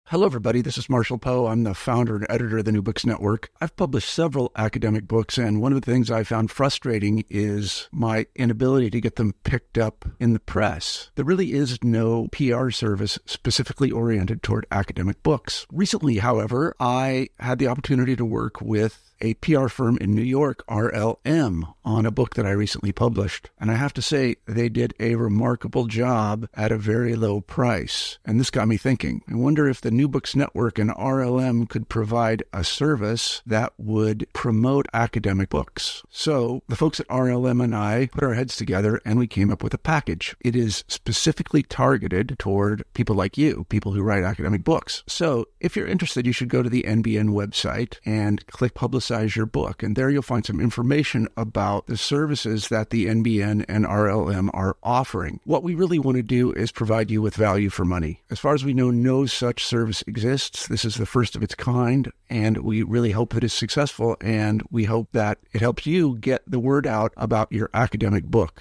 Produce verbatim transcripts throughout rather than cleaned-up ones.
Hello, everybody. This is Marshall Poe. I'm the founder and editor of the New Books Network. I've published several academic books, and one of the things I found frustrating is my inability to get them picked up in the press. There really is no P R service specifically oriented toward academic books. Recently, however, I had the opportunity to work with a P R firm in New York, R L M, on a book that I recently published. And I have to say, they did a remarkable job at a very low price. And this got me thinking. I wonder if the New Books Network and R L M could provide a service that would promote academic books. So the folks at R L M and I put our heads together and we came up with a package. It is specifically targeted toward people like you, people who write academic books. So if you're interested, you should go to the N B N website and click Publicize your book. And there you'll find some information about the services that the N B N and R L M are offering. What we really want to do is provide you with value for money. As far as we know, no such service exists. This is the first of its kind, and we really hope that it's successful, and we hope that it helps you get the word out about your academic book.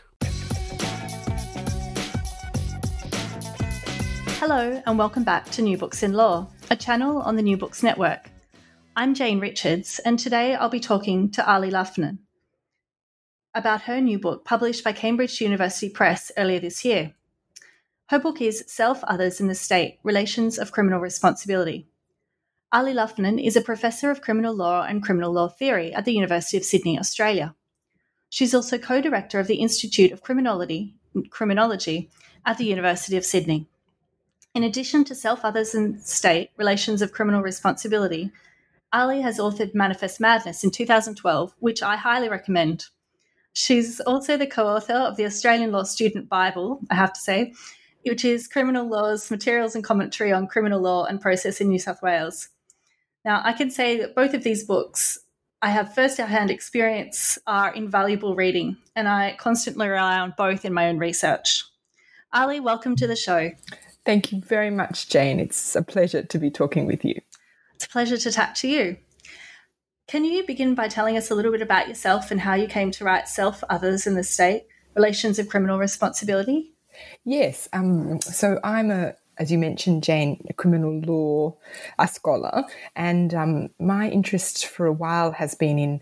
Hello, and welcome back to New Books in Law, a channel on the New Books Network. I'm Jane Richards, and today I'll be talking to Ali Luffman about her new book published by Cambridge University Press earlier this year. Her book is Self, Others and the State, Relations of Criminal Responsibility. Ali Luffman is a professor of criminal law and criminal law theory at the University of Sydney, Australia. She's also co-director of the Institute of Criminology, Criminology at the University of Sydney. In addition to Self, Others and State, Relations of Criminal Responsibility, Ali has authored Manifest Madness in two thousand twelve, which I highly recommend. She's also the co-author of the Australian Law Student Bible, I have to say, which is Criminal Law's Materials and Commentary on Criminal Law and Process in New South Wales. Now, I can say that both of these books, I have first-hand experience, are invaluable reading, and I constantly rely on both in my own research. Ali, welcome to the show. Thank you very much, Jane. It's a pleasure to be talking with you. It's a pleasure to chat to you. Can you begin by telling us a little bit about yourself and how you came to write Self, Others and the State, Relations of Criminal Responsibility? Yes. Um, so I'm a, as you mentioned, Jane, a criminal law a scholar, and um, my interest for a while has been in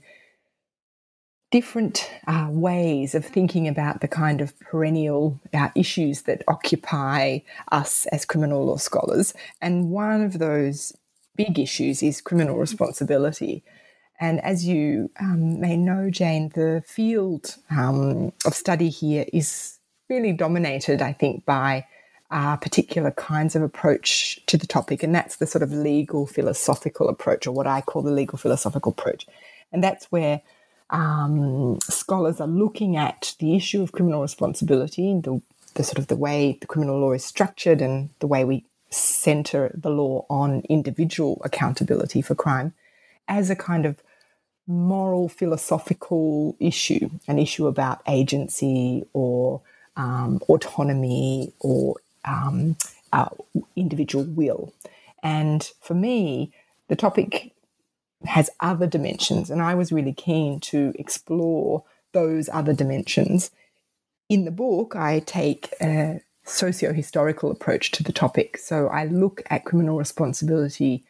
different uh, ways of thinking about the kind of perennial uh, issues that occupy us as criminal law scholars. And one of those big issues is criminal responsibility. And as you um, may know, Jane, the field um, of study here is really dominated, I think, by uh, particular kinds of approach to the topic, and that's the sort of legal philosophical approach, or what I call the legal philosophical approach. And that's where um, scholars are looking at the issue of criminal responsibility, the, the sort of the way the criminal law is structured and the way we centre the law on individual accountability for crime, as a kind of moral philosophical issue, an issue about agency or um, autonomy or um, uh, individual will. And for me, the topic has other dimensions, and I was really keen to explore those other dimensions. In the book, I take a socio-historical approach to the topic. So I look at criminal responsibility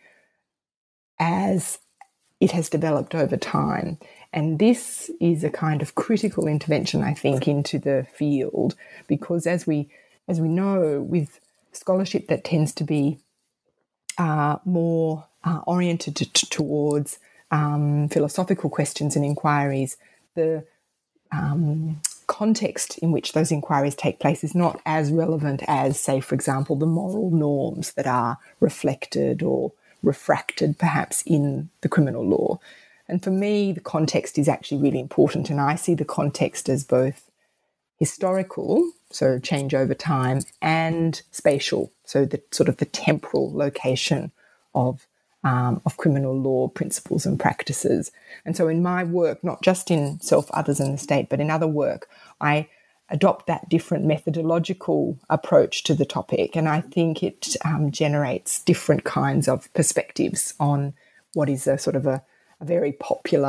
as it has developed over time. And this is a kind of critical intervention, I think, into the field, because as we as we know, with scholarship that tends to be uh, more uh, oriented to, to, towards um, philosophical questions and inquiries, the um, context in which those inquiries take place is not as relevant as, say, for example, the moral norms that are reflected or refracted perhaps in the criminal law. And for me, the context is actually really important, and I see the context as both historical, so change over time, and spatial, so the sort of the temporal location of um, of criminal law principles and practices. And so in my work, not just in Self, Others and the State, but in other work, I adopt that different methodological approach to the topic, and I think it um, generates different kinds of perspectives on what is a sort of a, a very popular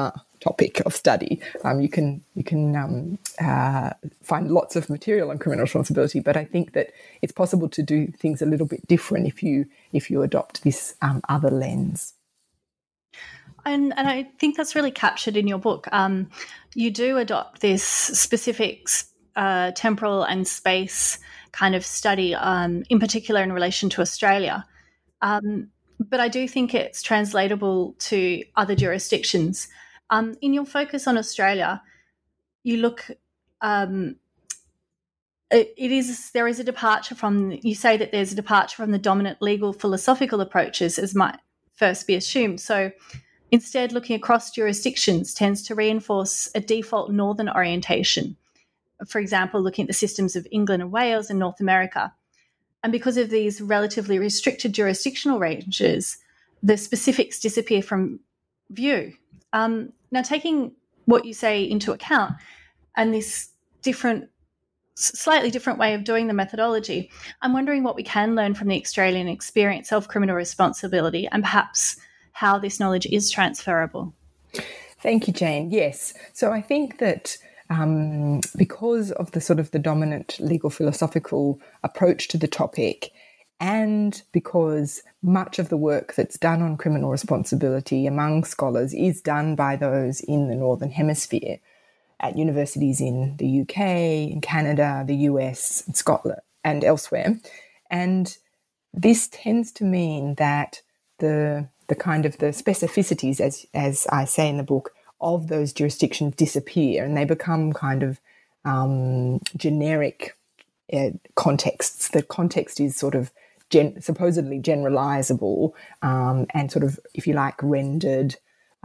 topic of study. Um, you can you can um, uh, find lots of material on criminal responsibility, but I think that it's possible to do things a little bit different if you if you adopt this um, other lens. And, and I think that's really captured in your book. Um, you do adopt this specific uh, temporal and space kind of study, um, in particular in relation to Australia. Um, but I do think it's translatable to other jurisdictions. Um, in your focus on Australia, you look, um, it, it is, there is a departure from, you say that there's a departure from the dominant legal philosophical approaches, as might first be assumed. So instead, looking across jurisdictions tends to reinforce a default northern orientation. For example, looking at the systems of England and Wales and North America. And because of these relatively restricted jurisdictional ranges, the specifics disappear from view. Um, now, taking what you say into account and this different, slightly different way of doing the methodology, I'm wondering what we can learn from the Australian experience of criminal responsibility and perhaps how this knowledge is transferable. Thank you, Jane. Yes. So I think that um, because of the sort of the dominant legal philosophical approach to the topic, and because much of the work that's done on criminal responsibility among scholars is done by those in the Northern Hemisphere, at universities in the U K, in Canada, the U S, and Scotland, and elsewhere. And this tends to mean that the the kind of the specificities, as as I say in the book, of those jurisdictions disappear and they become kind of um, generic uh, contexts. The context is sort of gen- supposedly generalizable um, and sort of, if you like, rendered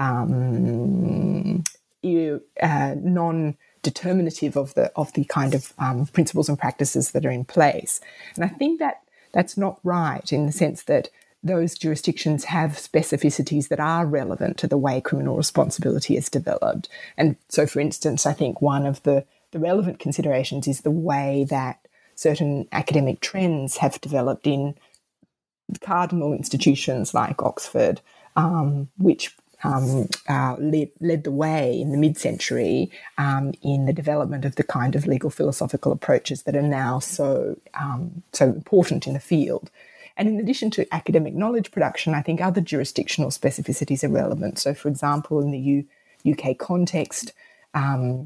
um, uh, non-determinative of the of the kind of um, principles and practices that are in place. And I think that that's not right in the sense that those jurisdictions have specificities that are relevant to the way criminal responsibility is developed. And so, for instance, I think one of the, the relevant considerations is the way that certain academic trends have developed in cardinal institutions like Oxford, um, which um, uh, led, led the way in the mid-century um, in the development of the kind of legal philosophical approaches that are now so um, so important in the field. And in addition to academic knowledge production, I think other jurisdictional specificities are relevant. So, for example, in the U- UK context, um,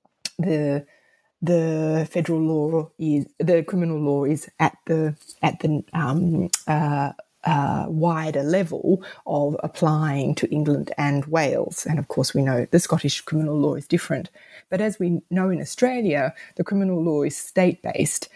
the the federal law is the criminal law is at the at the um, uh, uh, wider level of applying to England and Wales, and of course we know the Scottish criminal law is different. But as we know in Australia, the criminal law is state-based,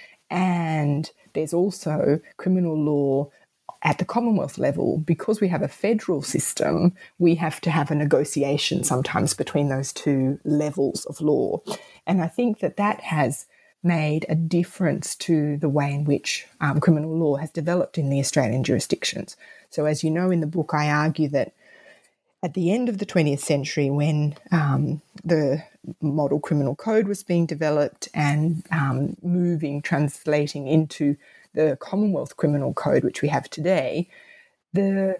and there's also criminal law at the Commonwealth level. Because we have a federal system, we have to have a negotiation sometimes between those two levels of law. And I think that that has made a difference to the way in which um, criminal law has developed in the Australian jurisdictions. So as you know in the book, I argue that at the end of the twentieth century, when um, the model criminal code was being developed and um, moving, translating into the Commonwealth criminal code, which we have today, the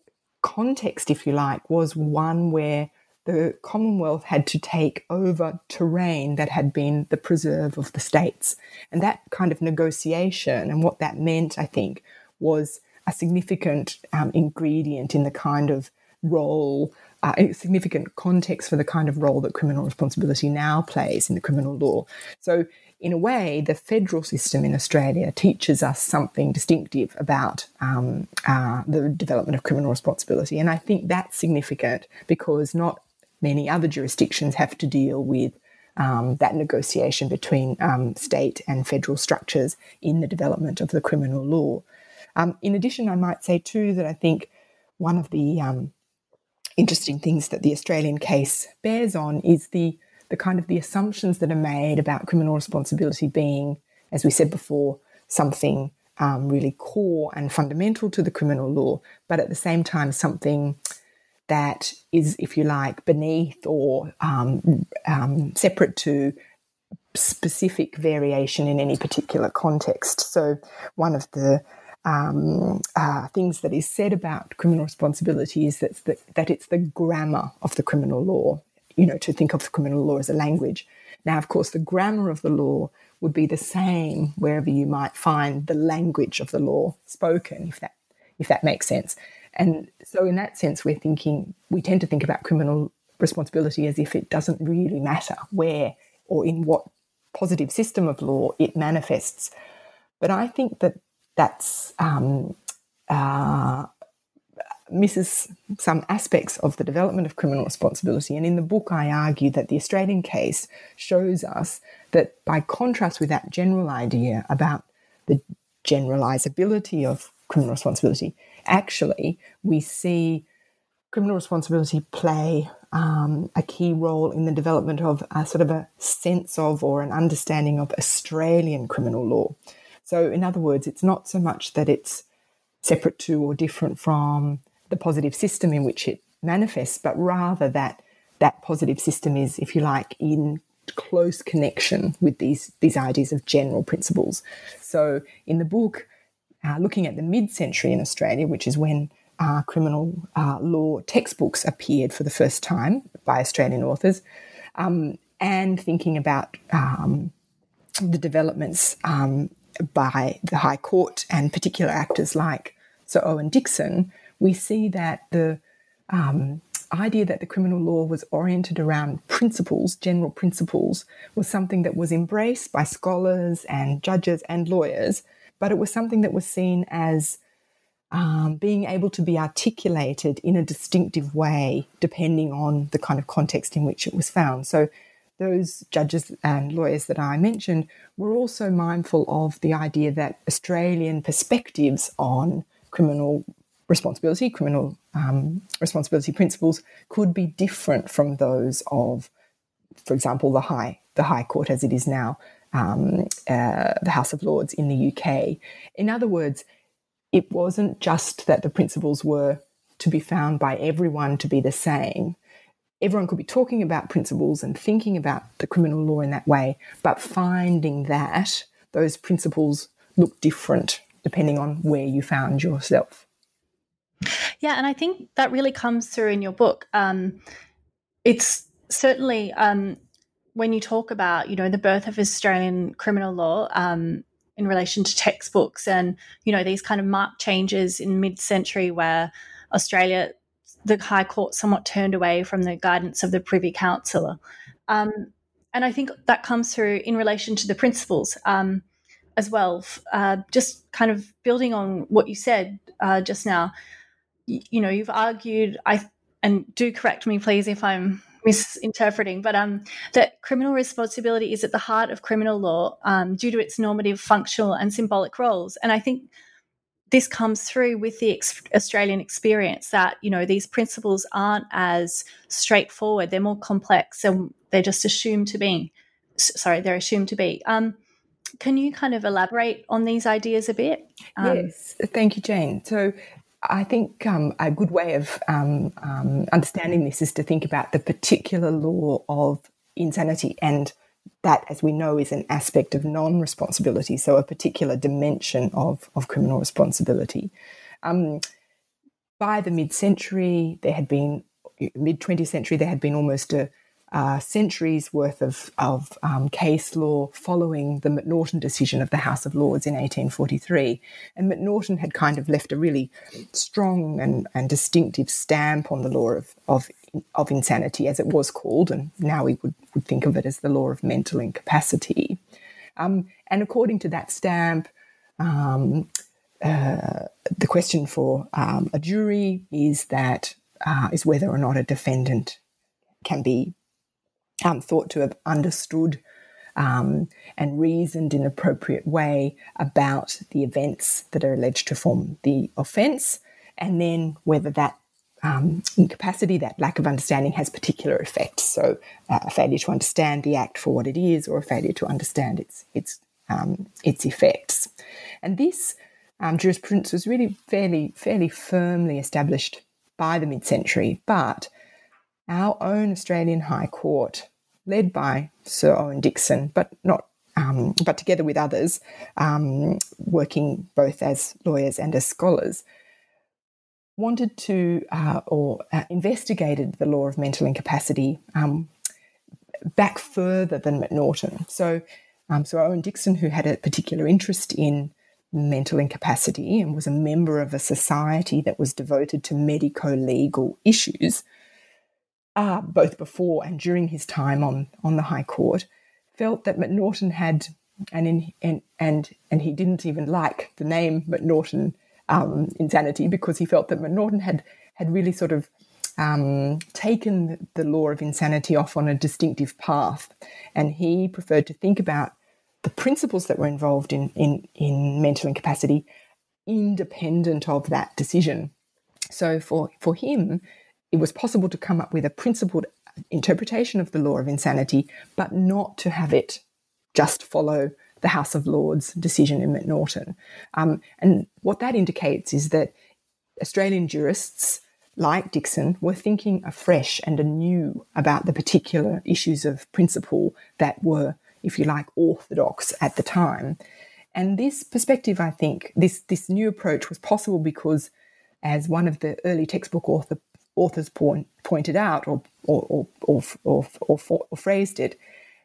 context, if you like, was one where the Commonwealth had to take over terrain that had been the preserve of the states. And that kind of negotiation and what that meant, I think, was a significant um, ingredient in the kind of role, uh, a significant context for the kind of role that criminal responsibility now plays in the criminal law. So in a way, the federal system in Australia teaches us something distinctive about um, uh, the development of criminal responsibility. And I think that's significant because not many other jurisdictions have to deal with um, that negotiation between um, state and federal structures in the development of the criminal law. Um, in addition, I might say too that I think one of the um, interesting things that the Australian case bears on is the the kind of the assumptions that are made about criminal responsibility being, as we said before, something um, really core and fundamental to the criminal law, but at the same time something that is, if you like, beneath or um, um, separate to specific variation in any particular context. So one of the Um, uh, things that is said about criminal responsibility is that, that, that it's the grammar of the criminal law. you know, to think of criminal law as a language. Now, of course, the grammar of the law would be the same wherever you might find the language of the law spoken, if that if that makes sense. And so in that sense, we're thinking, we tend to think about criminal responsibility as if it doesn't really matter where or in what positive system of law it manifests. But I think that that's um, uh, misses some aspects of the development of criminal responsibility. And in the book, I argue that the Australian case shows us that by contrast with that general idea about the generalisability of criminal responsibility, actually we see criminal responsibility play um, a key role in the development of a sort of a sense of or an understanding of Australian criminal law. So in other words, it's not so much that it's separate to or different from the positive system in which it manifests, but rather that that positive system is, if you like, in close connection with these, these ideas of general principles. So in the book, uh, looking at the mid-century in Australia, which is when uh, criminal uh, law textbooks appeared for the first time by Australian authors, um, and thinking about um, the developments um, by the High Court and particular actors like Sir Owen Dixon, we see that the um, idea that the criminal law was oriented around principles, general principles, was something that was embraced by scholars and judges and lawyers, but it was something that was seen as um, being able to be articulated in a distinctive way depending on the kind of context in which it was found. So those judges and lawyers that I mentioned were also mindful of the idea that Australian perspectives on criminal responsibility, criminal um, responsibility principles could be different from those of, for example, the High the High Court as it is now, um, uh, the House of Lords in the U K. In other words, it wasn't just that the principles were to be found by everyone to be the same. Everyone could be talking about principles and thinking about the criminal law in that way, but finding that those principles look different depending on where you found yourself. Yeah, and I think that really comes through in your book. Um, it's certainly um, when you talk about, you know, the birth of Australian criminal law um, in relation to textbooks and, you know, these kind of marked changes in mid-century where Australia, the High Court somewhat turned away from the guidance of the Privy Council. Um, and I think that comes through in relation to the principles um, as well. Uh, just kind of building on what you said uh, just now, you, you know, you've argued, I and do correct me, please, if I'm misinterpreting, but um, that criminal responsibility is at the heart of criminal law um, due to its normative, functional and symbolic roles. And I think this comes through with the ex- Australian experience that, you know, these principles aren't as straightforward. They're more complex and they're just assumed to be. Sorry, they're assumed to be. Um, can you kind of elaborate on these ideas a bit? Um, yes, thank you, Jane. So I think um, a good way of um, um, understanding this is to think about the particular law of insanity, and that, as we know, is an aspect of non-responsibility, so a particular dimension of, of criminal responsibility. Um, by the mid-century, there had been, mid-twentieth century, there had been almost a uh, century's worth of, of um, case law following the M'Naghten decision of the House of Lords in eighteen forty-three. And M'Naghten had kind of left a really strong and, and distinctive stamp on the law of, of of insanity, as it was called, and now we would, would think of it as the law of mental incapacity. Um, and according to that stamp, um, uh, the question for um, a jury is that uh, is whether or not a defendant can be um, thought to have understood um, and reasoned in an appropriate way about the events that are alleged to form the offence, and then whether that Um, incapacity, that lack of understanding, has particular effects. So uh, a failure to understand the act for what it is, or a failure to understand its its um, its effects. And this um, jurisprudence was really fairly fairly firmly established by the mid-century. But our own Australian High Court, led by Sir Owen Dixon, but not um, but together with others, um, working both as lawyers and as scholars, wanted to uh, or uh, investigated the law of mental incapacity um, back further than Macnaghten. So, um, so Owen Dixon, who had a particular interest in mental incapacity and was a member of a society that was devoted to medico-legal issues, uh, both before and during his time on, on the High Court, felt that Macnaghten had, and, in, and, and, and he didn't even like the name Macnaghten um, insanity, because he felt that Macnaghten had, had really sort of um, taken the law of insanity off on a distinctive path. And he preferred to think about the principles that were involved in, in, in mental incapacity independent of that decision. So for, for him, it was possible to come up with a principled interpretation of the law of insanity, but not to have it just follow the House of Lords decision in Macnaghten. Um, and what that indicates is that Australian jurists like Dixon were thinking afresh and anew about the particular issues of principle that were, if you like, orthodox at the time. And this perspective, I think, this, this new approach was possible because, as one of the early textbook author, authors point, pointed out or or, or, or, or, or, or phrased it,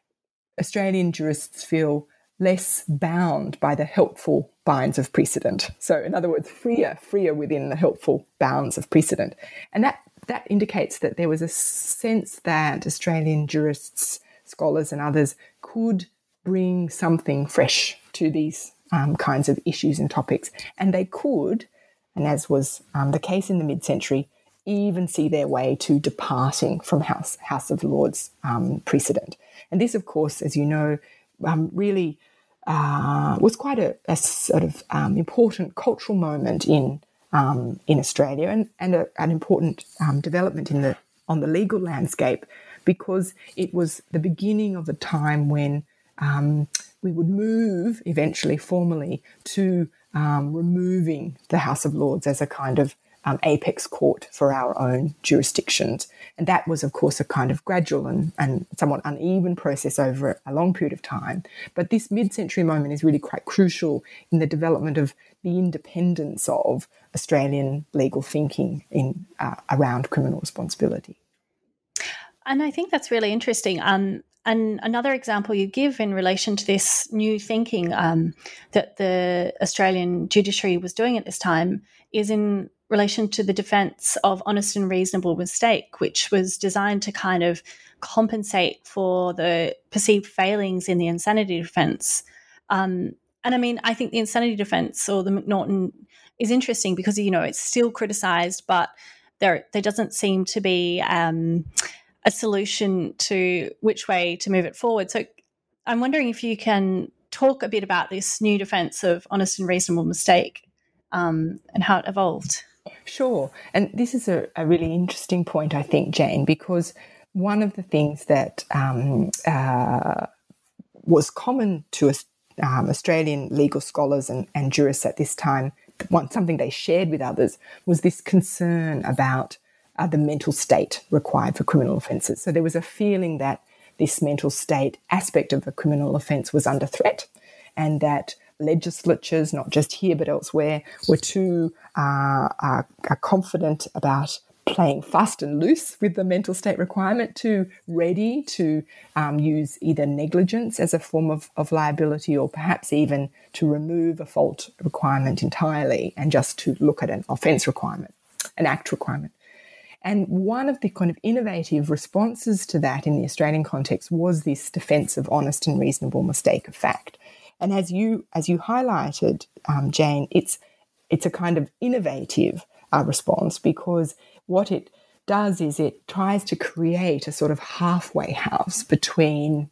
Australian jurists feel less bound by the helpful binds of precedent. So, in other words, freer, freer within the helpful bounds of precedent. And that, that indicates that there was a sense that Australian jurists, scholars and others could bring something fresh to these um, kinds of issues and topics. And they could, and as was um, the case in the mid-century, even see their way to departing from House, House of Lords um, precedent. And this, of course, as you know, um, really uh, was quite a, a sort of um, important cultural moment in um, in Australia, and, and a, an important um, development in the on the legal landscape, because it was the beginning of the time when um, we would move eventually formally to um, removing the House of Lords as a kind of um, apex court for our own jurisdictions. And that was, of course, a kind of gradual and, and somewhat uneven process over a long period of time. But this mid-century moment is really quite crucial in the development of the independence of Australian legal thinking in uh, around criminal responsibility. And I think that's really interesting. Um, and another example you give in relation to this new thinking um, that the Australian judiciary was doing at this time is in relation to the defence of honest and reasonable mistake, which was designed to kind of compensate for the perceived failings in the insanity defence. Um, and I mean, I think the insanity defence or the Macnaghten is interesting because, you know, it's still criticised, but there there doesn't seem to be um, a solution to which way to move it forward. So I'm wondering if you can talk a bit about this new defence of honest and reasonable mistake um, and how it evolved. Sure. And this is a, a really interesting point, I think, Jane, because one of the things that um, uh, was common to um, Australian legal scholars and, and jurists at this time, one, something they shared with others, was this concern about uh, the mental state required for criminal offences. So there was a feeling that this mental state aspect of a criminal offence was under threat, and that legislatures, not just here but elsewhere, were too uh, uh, confident about playing fast and loose with the mental state requirement, too ready to um, use either negligence as a form of, of liability, or perhaps even to remove a fault requirement entirely and just to look at an offence requirement, an act requirement. And one of the kind of innovative responses to that in the Australian context was this defence of honest and reasonable mistake of fact. And as you as you highlighted, um, Jane, it's it's a kind of innovative uh, response, because what it does is it tries to create a sort of halfway house between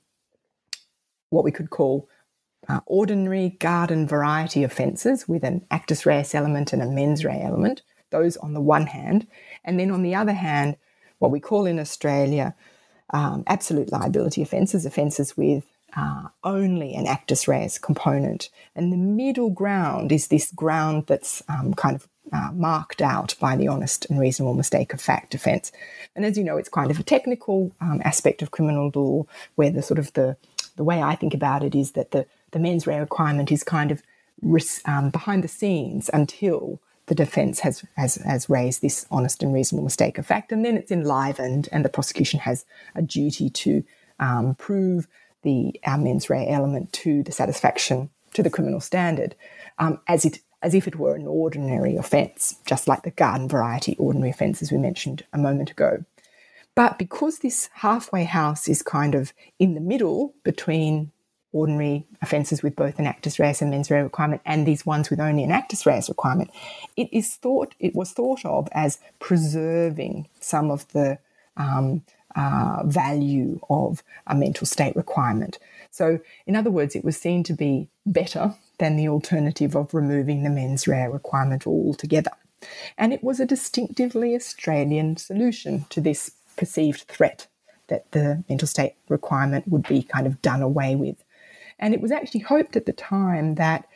what we could call uh, ordinary garden variety offences with an actus reus element and a mens rea element, those on the one hand, and then on the other hand, what we call in Australia um, absolute liability offences, offences with Uh, only an actus reus component. And the middle ground is this ground that's um, kind of uh, marked out by the honest and reasonable mistake of fact defence. And as you know, it's kind of a technical um, aspect of criminal law, where the sort of the the way I think about it is that the, the mens rea requirement is kind of ris- um, behind the scenes until the defence has, has has raised this honest and reasonable mistake of fact, and then it's enlivened, and the prosecution has a duty to um, prove the uh, mens rea element to the satisfaction to the criminal standard, um, as it as if it were an ordinary offence, just like the garden variety ordinary offence, as we mentioned a moment ago. But because this halfway house is kind of in the middle between ordinary offences with both an actus reus and mens rea requirement and these ones with only an actus reus requirement, it is thought it was thought of as preserving some of the um, uh, value of a mental state requirement. So, in other words, it was seen to be better than the alternative of removing the mens rea requirement altogether. And it was a distinctively Australian solution to this perceived threat that the mental state requirement would be kind of done away with. And it was actually hoped at the time that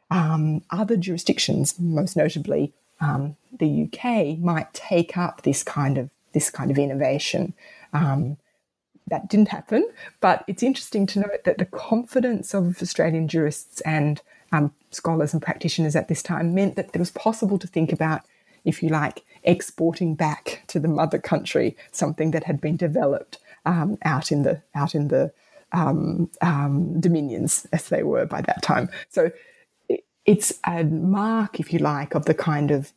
um, other jurisdictions, most notably um, the U K, might take up this kind of this kind of innovation. Um, that didn't happen, but it's interesting to note that the confidence of Australian jurists and um, scholars and practitioners at this time meant that it was possible to think about, if you like, exporting back to the mother country something that had been developed um, out in the out in the um, um, dominions, as they were by that time. So it, it's a mark, if you like, of the kind of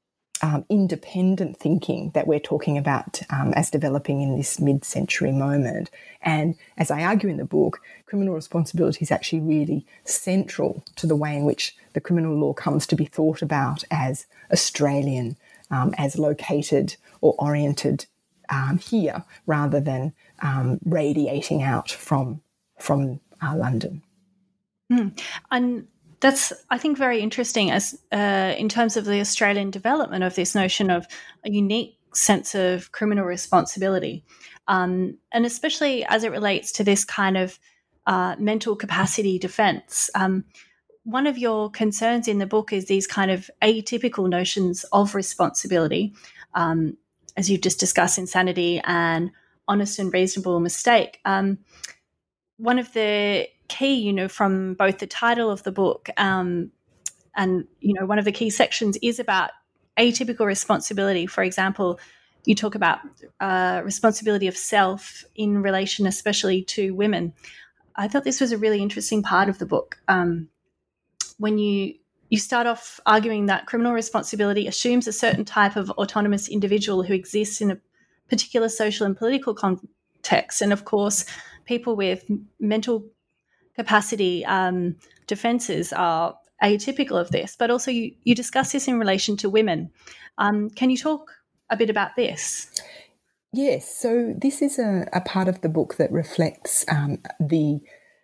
um, independent thinking that we're talking about um, as developing in this mid-century moment. And as I argue in the book, criminal responsibility is actually really central to the way in which the criminal law comes to be thought about as Australian, um, as located or oriented um, here, rather than um, radiating out from from uh, London. Mm. And that's, I think, very interesting as uh, in terms of the Australian development of this notion of a unique sense of criminal responsibility, um, and especially as it relates to this kind of uh, mental capacity defence. Um, one of your concerns in the book is these kind of atypical notions of responsibility, um, as you've just discussed, insanity and honest and reasonable mistake. Um, one of the key, you know, from both the title of the book um, and, you know, one of the key sections is about atypical responsibility. For example, you talk about uh, responsibility of self in relation especially to women. I thought this was a really interesting part of the book. Um, when you you start off arguing that criminal responsibility assumes a certain type of autonomous individual who exists in a particular social and political context. And, of course, people with mental capacity um, defences are atypical of this. But also you, you discuss this in relation to women. Um, can you talk a bit about this? Yes, so this is a, a part of the book that reflects um, the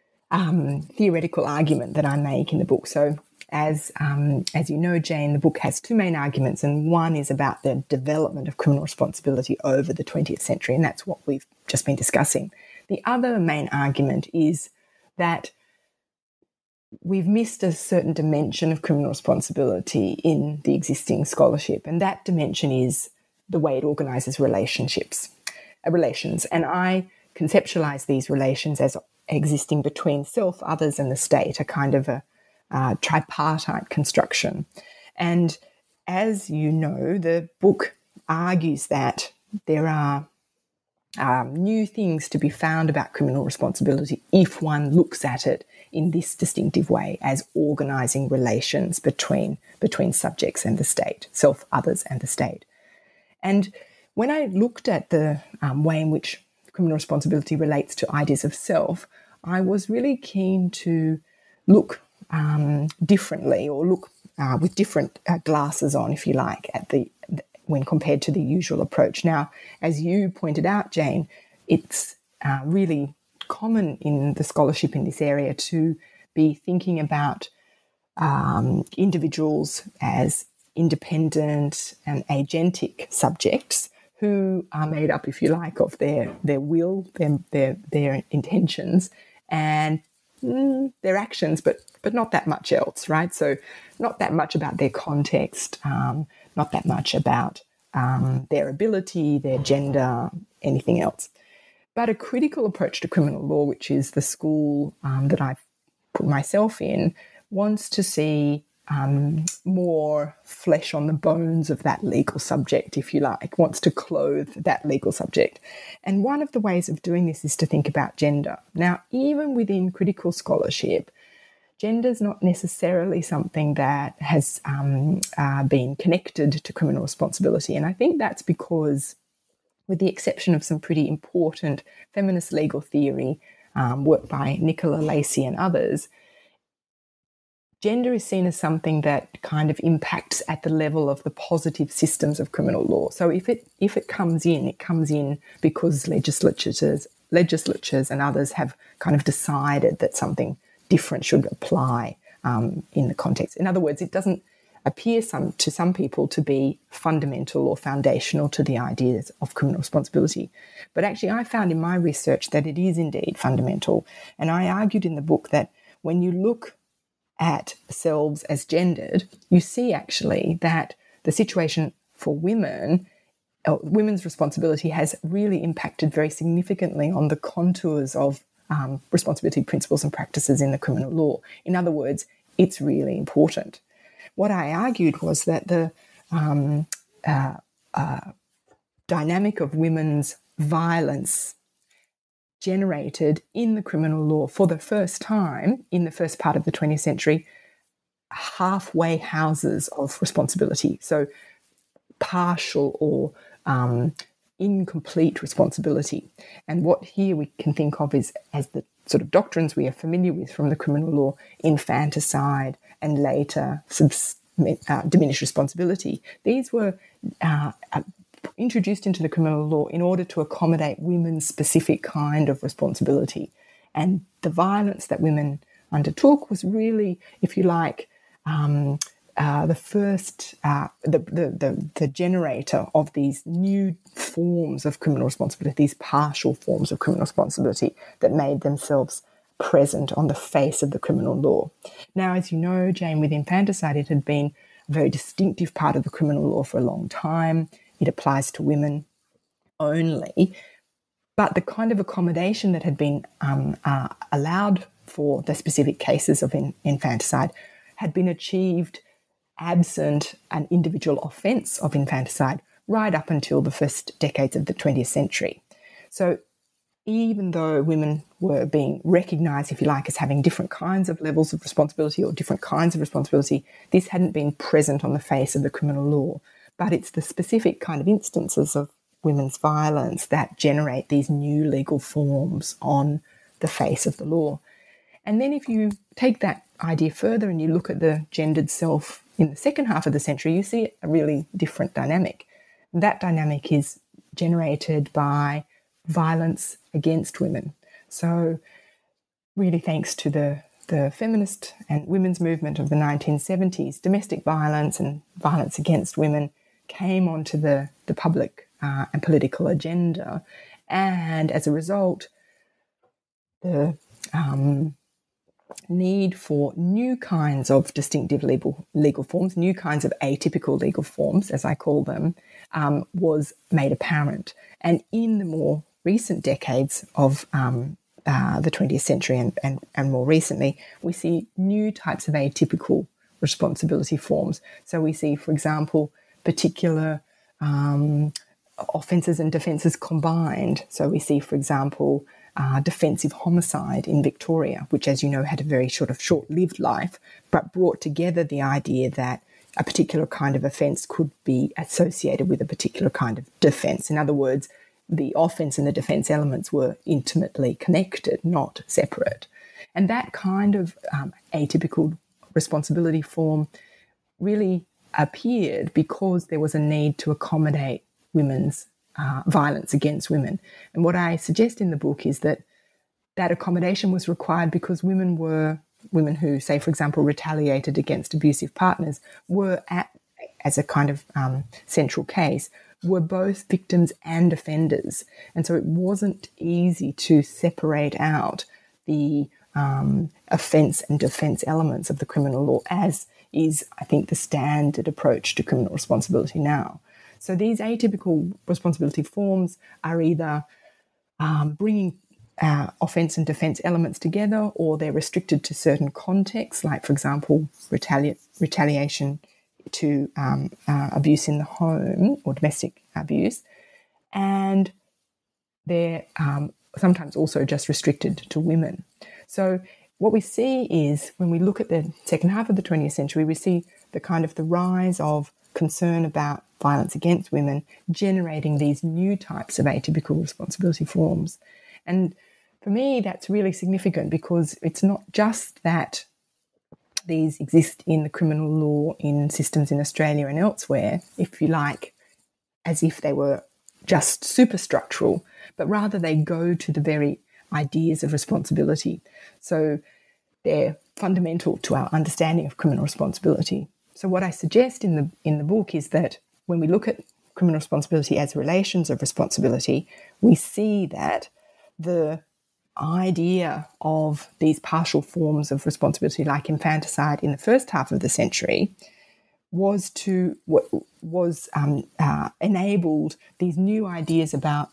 um, theoretical argument that I make in the book. So as um, as you know, Jane, the book has two main arguments, and one is about the development of criminal responsibility over the twentieth century, and that's what we've just been discussing. The other main argument is that we've missed a certain dimension of criminal responsibility in the existing scholarship, and that dimension is the way it organises relationships, uh, relations. And I conceptualise these relations as existing between self, others and the state, a kind of a uh, tripartite construction. And as you know, the book argues that there are um, new things to be found about criminal responsibility if one looks at it in this distinctive way as organising relations between, between subjects and the state, self, others and the state. And when I looked at the um, way in which criminal responsibility relates to ideas of self, I was really keen to look um, differently or look uh, with different uh, glasses on, if you like, at the when compared to the usual approach. Now, as you pointed out, Jane, it's uh, really common in the scholarship in this area to be thinking about um, individuals as independent and agentic subjects who are made up, if you like, of their their will, their their, their intentions, and mm, their actions, but but not that much else, right? So not that much about their context, um, not that much about um, their ability, their gender, anything else. But a critical approach to criminal law, which is the school um, that I've put myself in, wants to see um, more flesh on the bones of that legal subject, if you like, wants to clothe that legal subject. And one of the ways of doing this is to think about gender. Now, even within critical scholarship, gender is not necessarily something that has um, uh, been connected to criminal responsibility. And I think that's because, with the exception of some pretty important feminist legal theory, um, work by Nicola Lacey and others, gender is seen as something that kind of impacts at the level of the positive systems of criminal law. So if it if it comes in, it comes in because legislatures, legislatures and others have kind of decided that something different should apply um, in the context. In other words, it doesn't appear some to some people to be fundamental or foundational to the ideas of criminal responsibility. But actually, I found in my research that it is indeed fundamental. And I argued in the book that when you look at selves as gendered, you see actually that the situation for women, uh, women's responsibility has really impacted very significantly on the contours of um, responsibility principles and practices in the criminal law. In other words, it's really important. What I argued was that the um, uh, uh, dynamic of women's violence generated in the criminal law for the first time in the first part of the twentieth century halfway houses of responsibility. So partial or um, incomplete responsibility. And what here we can think of is as the sort of doctrines we are familiar with from the criminal law, infanticide and later subs- uh, diminished responsibility. These were uh, uh, introduced into the criminal law in order to accommodate women's specific kind of responsibility. And the violence that women undertook was really, if you like, um, uh, the first, uh, the, the, the, the generator of these new forms of criminal responsibility, these partial forms of criminal responsibility that made themselves present on the face of the criminal law. Now, as you know, Jane, with infanticide, it had been a very distinctive part of the criminal law for a long time. It applies to women only. But the kind of accommodation that had been um, uh, allowed for the specific cases of in, infanticide had been achieved absent an individual offence of infanticide right up until the first decades of the twentieth century. So even though women were being recognised, if you like, as having different kinds of levels of responsibility or different kinds of responsibility, this hadn't been present on the face of the criminal law. But it's the specific kind of instances of women's violence that generate these new legal forms on the face of the law. And then if you take that idea further and you look at the gendered self in the second half of the century, you see a really different dynamic. That dynamic is generated by violence against women. So really thanks to the, the feminist and women's movement of the nineteen seventies, domestic violence and violence against women came onto the, the public uh, and political agenda. And as a result, the um, need for new kinds of distinctive legal, legal forms, new kinds of atypical legal forms, as I call them, um, was made apparent. And in the more recent decades of um, uh, the twentieth century and, and, and more recently, we see new types of atypical responsibility forms. So we see, for example, particular um, offences and defences combined. So we see, for example, uh, defensive homicide in Victoria, which, as you know, had a very sort of short-lived life, but brought together the idea that a particular kind of offence could be associated with a particular kind of defence. In other words, the offence and the defence elements were intimately connected, not separate. And that kind of um, atypical responsibility form really appeared because there was a need to accommodate women's uh, violence against women. And what I suggest in the book is that that accommodation was required because women were, women who, say, for example, retaliated against abusive partners, were at, as a kind of um, central case, were both victims and offenders. And so it wasn't easy to separate out the um, offence and defence elements of the criminal law, as is, I think, the standard approach to criminal responsibility now. So these atypical responsibility forms are either um, bringing uh, offence and defence elements together, or they're restricted to certain contexts, like, for example, retali- retaliation to um, uh, abuse in the home or domestic abuse. And they're um, sometimes also just restricted to women. So what we see is, when we look at the second half of the twentieth century, we see the kind of the rise of concern about violence against women generating these new types of atypical responsibility forms. And for me, that's really significant, because it's not just that these exist in the criminal law in systems in Australia and elsewhere, if you like, as if they were just superstructural, but rather they go to the very ideas of responsibility. So they're fundamental to our understanding of criminal responsibility. So what I suggest in the in the book is that when we look at criminal responsibility as relations of responsibility, we see that the idea of these partial forms of responsibility, like infanticide in the first half of the century, was to was um, uh, enabled these new ideas about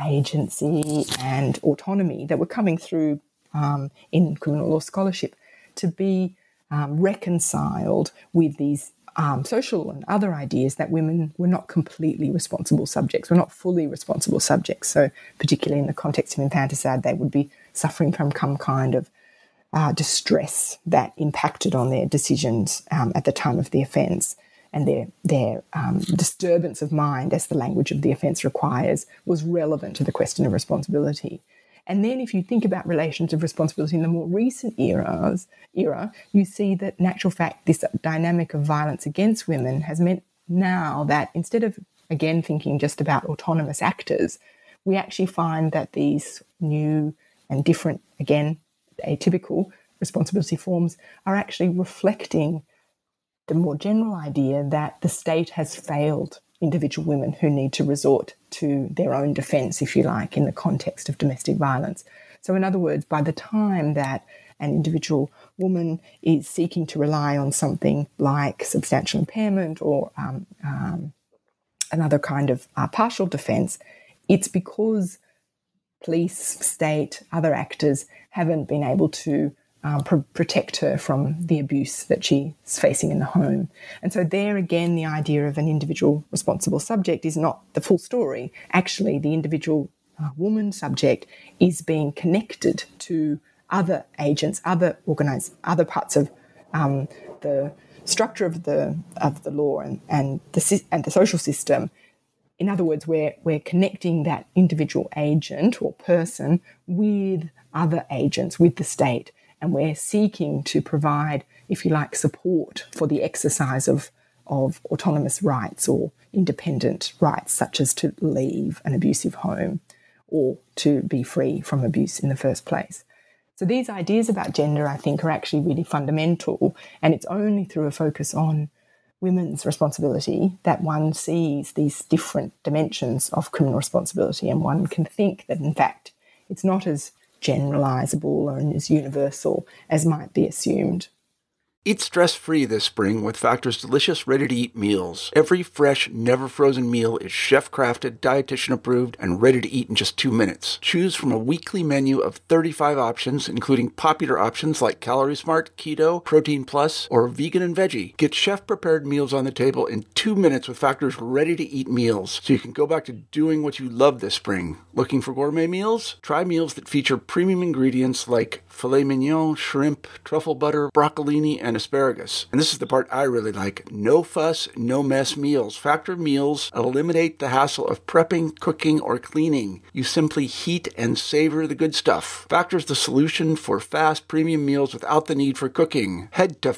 agency and autonomy that were coming through um, in criminal law scholarship to be um, reconciled with these um, social and other ideas that women were not completely responsible subjects, were not fully responsible subjects. So particularly in the context of infanticide, they would be suffering from some kind of uh, distress that impacted on their decisions um, at the time of the offence. And their, their um, disturbance of mind, as the language of the offence requires, was relevant to the question of responsibility. And then if you think about relations of responsibility in the more recent eras, era, you see that, in actual fact, this dynamic of violence against women has meant now that instead of, again, thinking just about autonomous actors, we actually find that these new and different, again, atypical responsibility forms are actually reflecting the more general idea that the state has failed individual women who need to resort to their own defence, if you like, in the context of domestic violence. So in other words, by the time that an individual woman is seeking to rely on something like substantial impairment or um, um, another kind of uh, partial defence, it's because police, state, other actors haven't been able to Um, pr- protect her from the abuse that she's facing in the home. And so there again, the idea of an individual responsible subject is not the full story. Actually, the individual uh, woman subject is being connected to other agents, other organised, other parts of um, the structure of the of the law and and the and the social system. In other words, we're we're connecting that individual agent or person with other agents, with the state. And we're seeking to provide, if you like, support for the exercise of, of autonomous rights or independent rights, such as to leave an abusive home or to be free from abuse in the first place. So these ideas about gender, I think, are actually really fundamental, and it's only through a focus on women's responsibility that one sees these different dimensions of criminal responsibility, and one can think that, in fact, it's not as generalisable or as universal as might be assumed. Eat stress-free this spring with Factor's delicious, ready-to-eat meals. Every fresh, never-frozen meal is chef-crafted, dietitian-approved, and ready to eat in just two minutes. Choose from a weekly menu of thirty-five options, including popular options like Calorie Smart, Keto, Protein Plus, or Vegan and Veggie. Get chef-prepared meals on the table in two minutes with Factor's ready-to-eat meals, so you can go back to doing what you love this spring. Looking for gourmet meals? Try meals that feature premium ingredients like filet mignon, shrimp, truffle butter, broccolini, and asparagus. And this is the part I really like. No fuss, no mess meals. Factor meals eliminate the hassle of prepping, cooking, or cleaning. You simply heat and savor the good stuff. Factor's the solution for fast premium meals without the need for cooking. Head to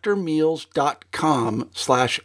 factormeals.com slash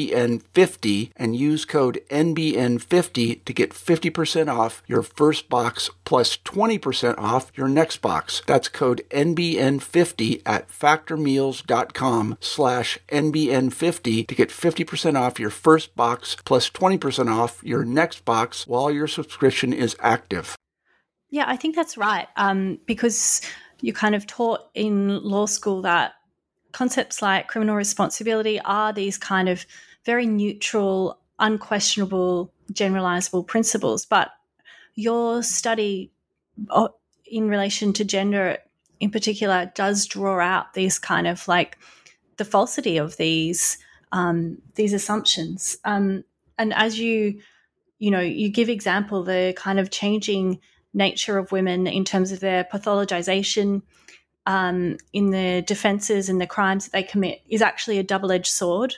NBN50 and use code N B N fifty to get fifty percent off your first box plus twenty percent off your next box. That's code N B N fifty at factormeals.com slash N B N fifty to get fifty percent off your first box plus twenty percent off your next box while your subscription is active. Yeah, I think that's right, um, because you kind of taught in law school that concepts like criminal responsibility are these kind of very neutral, unquestionable, generalizable principles. But your study in relation to gender in particular, does draw out these kind of like the falsity of these um, these assumptions. Um, and as you, you know, you give example, the kind of changing nature of women in terms of their pathologization um, in the defenses and the crimes that they commit is actually a double-edged sword.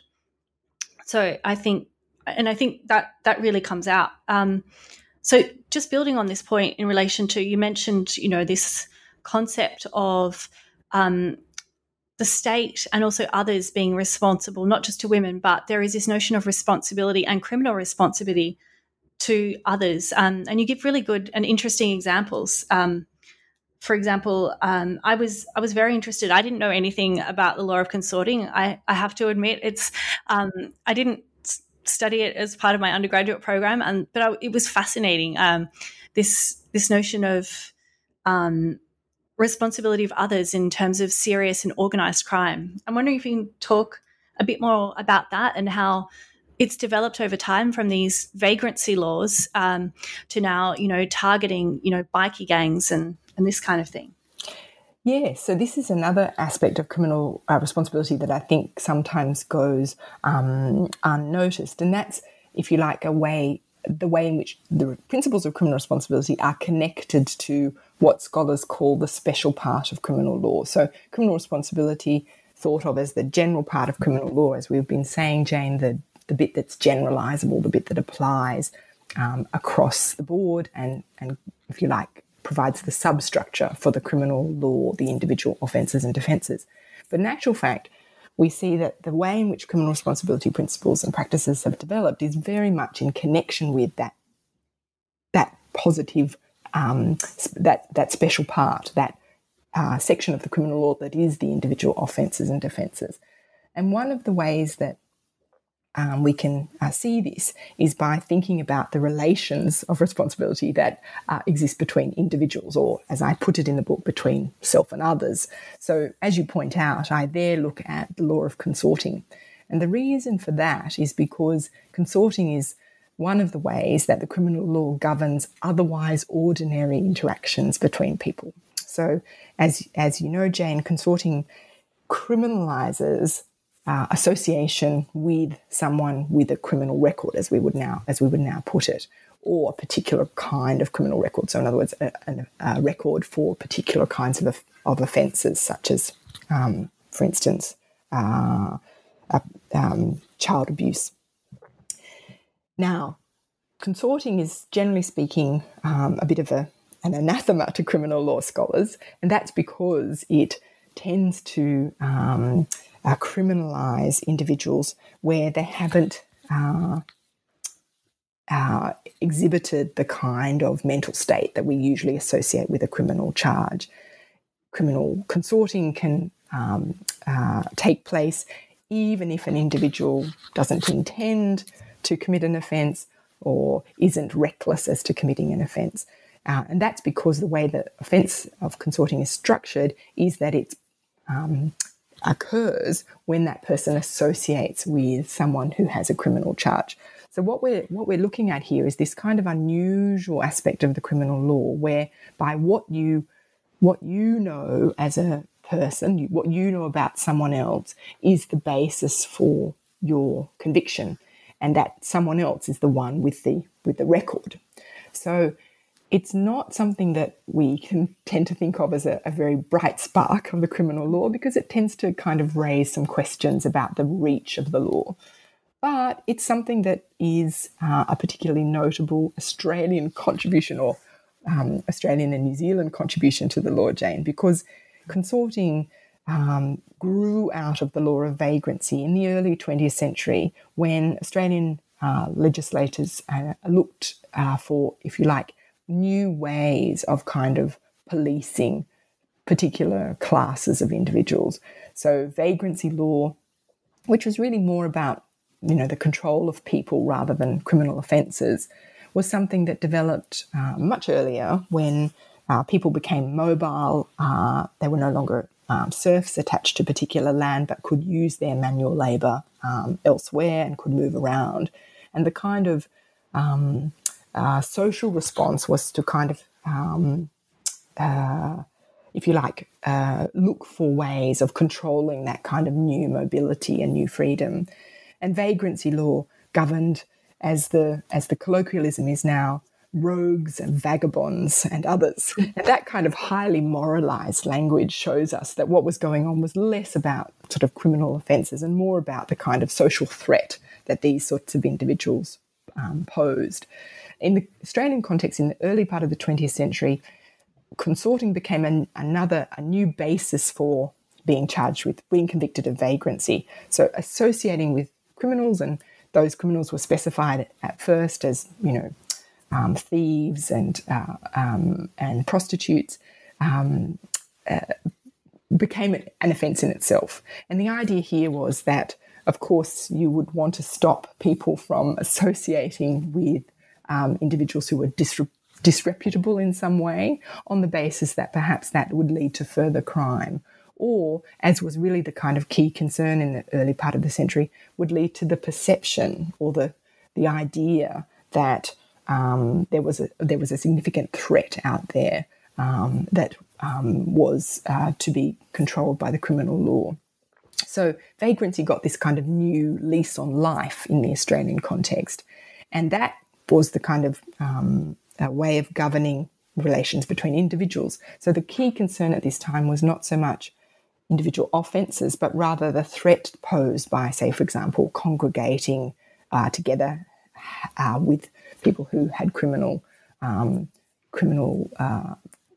So I think, and I think that that really comes out. Um, so just building on this point in relation to, you mentioned, you know, this concept of um, the state and also others being responsible, not just to women, but there is this notion of responsibility and criminal responsibility to others. Um, and you give really good and interesting examples. Um, for example, um, I was I was very interested. I didn't know anything about the law of consorting. I, I have to admit, it's um, I didn't study it as part of my undergraduate program, and but I, it was fascinating. Um, this this notion of um, responsibility of others in terms of serious and organised crime. I'm wondering if you can talk a bit more about that and how it's developed over time from these vagrancy laws um, to now, you know, targeting, you know, bikie gangs and, and this kind of thing. Yeah, so this is another aspect of criminal uh, responsibility that I think sometimes goes um, unnoticed, and that's, if you like, a way, the way in which the principles of criminal responsibility are connected to what scholars call the special part of criminal law. So criminal responsibility, thought of as the general part of criminal law, as we've been saying, Jane, the, the bit that's generalisable, the bit that applies um, across the board and, and, if you like, provides the substructure for the criminal law, the individual offences and defences. But in actual fact, we see that the way in which criminal responsibility principles and practices have developed is very much in connection with that, that positive, um, that, that special part, that uh, section of the criminal law that is the individual offences and defences. And one of the ways that Um, we can uh, see this is by thinking about the relations of responsibility that uh, exist between individuals, or, as I put it in the book, between self and others. So, as you point out, I there look at the law of consorting. And the reason for that is because consorting is one of the ways that the criminal law governs otherwise ordinary interactions between people. So, as, as you know, Jane, consorting criminalises Uh, association with someone with a criminal record, as we would now as we would now put it, or a particular kind of criminal record. So, in other words, a, a, a record for particular kinds of of offences, such as, um, for instance, uh, uh, um, child abuse. Now, consorting is, generally speaking, um, a bit of a, an anathema to criminal law scholars, and that's because it tends to um, Uh, criminalise individuals where they haven't uh, uh, exhibited the kind of mental state that we usually associate with a criminal charge. Criminal consorting can um, uh, take place even if an individual doesn't intend to commit an offence or isn't reckless as to committing an offence. Uh, and that's because the way the offence of consorting is structured is that it's um, occurs when that person associates with someone who has a criminal charge. So what we're what we're looking at here is this kind of unusual aspect of the criminal law, where by what you what you know as a person, you, what you know about someone else, is the basis for your conviction, and that someone else is the one with the with the record. So it's not something that we can tend to think of as a, a very bright spark of the criminal law, because it tends to kind of raise some questions about the reach of the law. But it's something that is uh, a particularly notable Australian contribution, or um, Australian and New Zealand contribution to the law, Jane, because consorting um, grew out of the law of vagrancy in the early twentieth century, when Australian uh, legislators uh, looked uh, for, if you like, new ways of kind of policing particular classes of individuals. So vagrancy law, which was really more about, you know, the control of people rather than criminal offences, was something that developed uh, much earlier, when uh, people became mobile. Uh, they were no longer um, serfs attached to particular land, but could use their manual labour um, elsewhere and could move around. And the kind of um, Uh, social response was to kind of um, uh, if you like, uh, look for ways of controlling that kind of new mobility and new freedom. And vagrancy law governed, as the as the colloquialism is now, rogues and vagabonds and others. And that kind of highly moralized language shows us that what was going on was less about sort of criminal offences and more about the kind of social threat that these sorts of individuals um, posed. In the Australian context, in the early part of the twentieth century, consorting became an, another, a new basis for being charged with, being convicted of vagrancy. So associating with criminals, and those criminals were specified at first as, you know, um, thieves and uh, um, and prostitutes, um, uh, became an offence in itself. And the idea here was that, of course, you would want to stop people from associating with um, individuals who were disre- disreputable in some way, on the basis that perhaps that would lead to further crime, or, as was really the kind of key concern in the early part of the century, would lead to the perception or the the idea that um, there was a there was a significant threat out there um, that um, was uh, to be controlled by the criminal law. So vagrancy got this kind of new lease on life in the Australian context, and that was the kind of um, a way of governing relations between individuals. So the key concern at this time was not so much individual offences, but rather the threat posed by, say, for example, congregating uh, together uh, with people who had criminal um, criminal uh,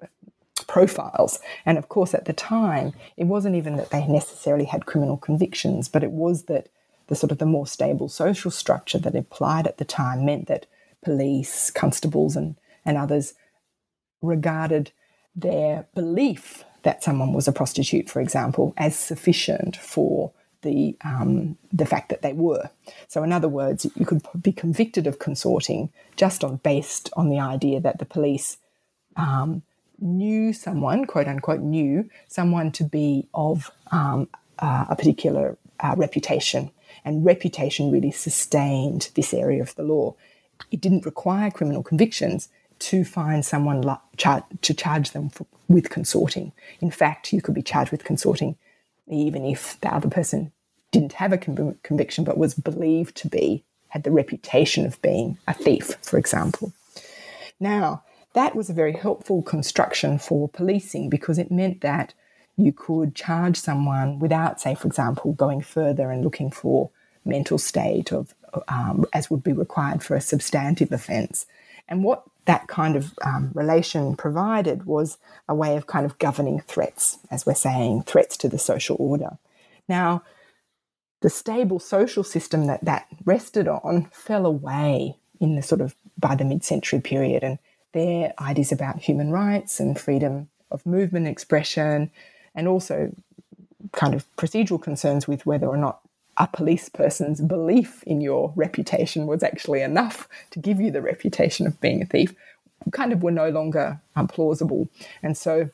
profiles. And of course, at the time, it wasn't even that they necessarily had criminal convictions, but it was that the sort of the more stable social structure that applied at the time meant that police, constables, and, and others regarded their belief that someone was a prostitute, for example, as sufficient for the um, the fact that they were. So in other words, you could be convicted of consorting just on based on the idea that the police um, knew someone, quote unquote, knew someone to be of um, uh, a particular uh, reputation, and reputation really sustained this area of the law. It didn't require criminal convictions to find someone la- char- to charge them for, with consorting. In fact, you could be charged with consorting even if the other person didn't have a con- conviction but was believed to be, had the reputation of being a thief, for example. Now, that was a very helpful construction for policing, because it meant that you could charge someone without, say, for example, going further and looking for mental state of, um, as would be required for a substantive offence. And what that kind of um, relation provided was a way of kind of governing threats, as we're saying, threats to the social order. Now, the stable social system that that rested on fell away in the sort of by the mid-century period, and their ideas about human rights and freedom of movement and expression, and also kind of procedural concerns with whether or not a police person's belief in your reputation was actually enough to give you the reputation of being a thief, kind of were no longer um, plausible. And so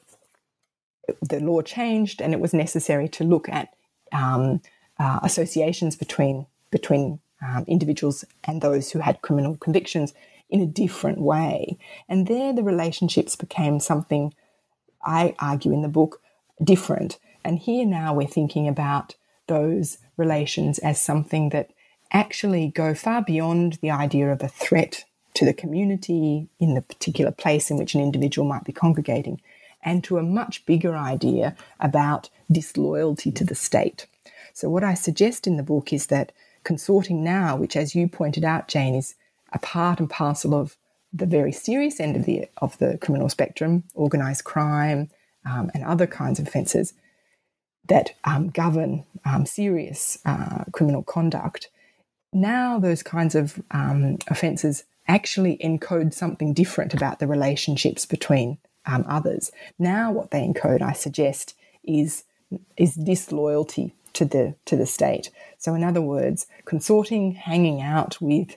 the law changed, and it was necessary to look at um, uh, associations between, between um, individuals and those who had criminal convictions in a different way. And there the relationships became something, I argue in the book, different. And here now we're thinking about those relations as something that actually go far beyond the idea of a threat to the community in the particular place in which an individual might be congregating, and to a much bigger idea about disloyalty to the state. So what I suggest in the book is that consorting now, which, as you pointed out, Jane, is a part and parcel of the very serious end of the of the criminal spectrum, organised crime um, and other kinds of offences that um, govern um, serious uh, criminal conduct. Now those kinds of um, offences actually encode something different about the relationships between um, others. Now what they encode, I suggest, is is disloyalty to the to the state. So in other words, consorting, hanging out with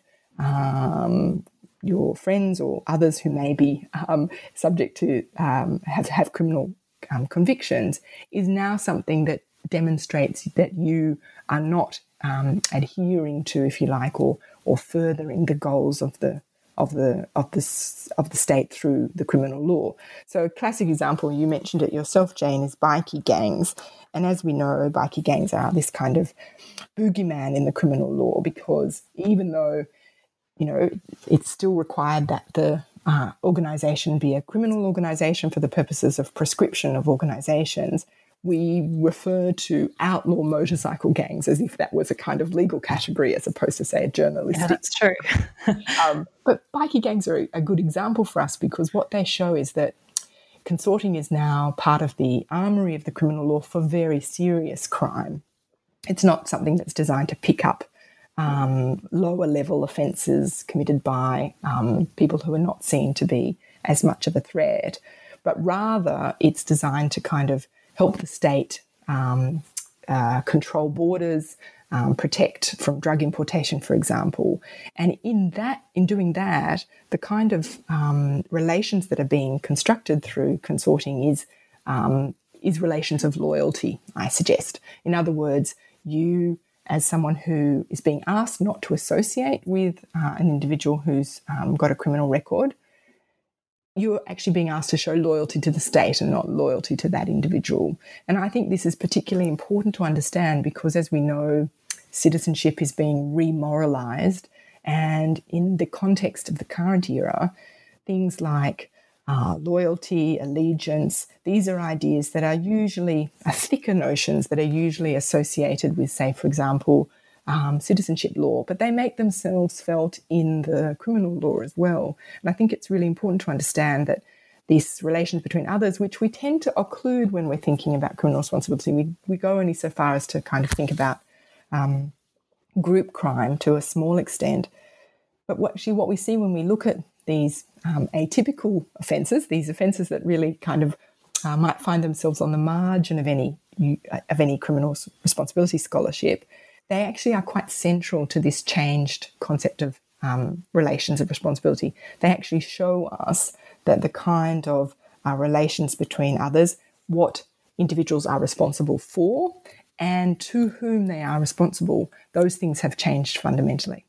um, your friends or others who may be um, subject to um, have have criminal um, convictions, is now something that demonstrates that you are not um, adhering to, if you like, or or furthering the goals of the of the of the of the state through the criminal law. So a classic example, you mentioned it yourself, Jane, is bikie gangs. And as we know, bikie gangs are this kind of boogeyman in the criminal law, because even though, you know, it's still required that the uh, organisation be a criminal organisation for the purposes of prescription of organisations, we refer to outlaw motorcycle gangs as if that was a kind of legal category as opposed to, say, a journalistic. Yeah, that's true. um, but bikie gangs are a, a good example for us, because what they show is that consorting is now part of the armoury of the criminal law for very serious crime. It's not something that's designed to pick up um, lower level offences committed by um, people who are not seen to be as much of a threat, but rather it's designed to kind of help the state um, uh, control borders, um, protect from drug importation, for example. And in that, in doing that, the kind of um, relations that are being constructed through consorting is um, is relations of loyalty, I suggest. In other words, you, as someone who is being asked not to associate with uh, an individual who's um, got a criminal record, you're actually being asked to show loyalty to the state and not loyalty to that individual. And I think this is particularly important to understand because, as we know, citizenship is being remoralised. And in the context of the current era, things like uh, loyalty, allegiance, these are ideas that are usually are thicker notions that are usually associated with, say, for example, Um, citizenship law, but they make themselves felt in the criminal law as well. And I think it's really important to understand that these relations between others, which we tend to occlude when we're thinking about criminal responsibility, we, we go only so far as to kind of think about um, group crime to a small extent. But what, actually what we see when we look at these um, atypical offences, these offences that really kind of uh, might find themselves on the margin of any, of any criminal responsibility scholarship, they actually are quite central to this changed concept of um, relations of responsibility. They actually show us that the kind of uh, relations between others, what individuals are responsible for, and to whom they are responsible, those things have changed fundamentally.